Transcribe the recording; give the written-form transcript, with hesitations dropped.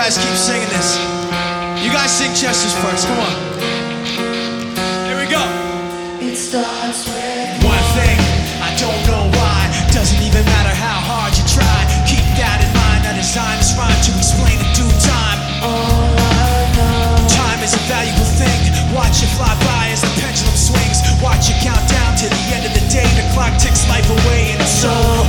guys keep singing this. You guys sing Chester's first, come on. Here we go. It starts with one thing, I don't know why. Doesn't even matter how hard you try. Keep that in mind, I designed this rhyme to explain in due time. all I know. Time is a valuable thing. Watch it fly by as the pendulum swings. Watch it count down to the end of the day. The clock ticks life away and it's so